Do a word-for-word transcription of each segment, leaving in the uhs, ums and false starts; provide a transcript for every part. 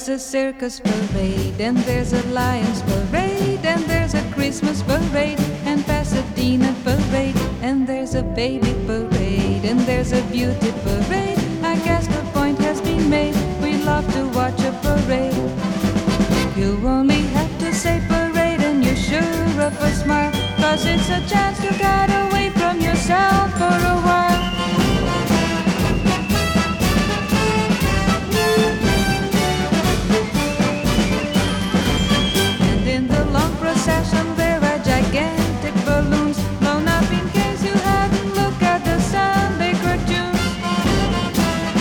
There's a circus parade, and there's a Lions parade, and there's a Christmas parade, and Pasadena parade, and there's a baby parade, and there's a beauty parade. I guess the point has been made. We love to watch a parade. You only have to say parade and you're sure of a smile, 'cause it's a chance to get away from yourself for a while. And in the long procession there are gigantic balloons blown up in case you hadn't looked at the Sunday cartoons.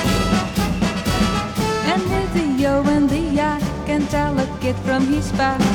And with the yo and the ya can tell a kid from his past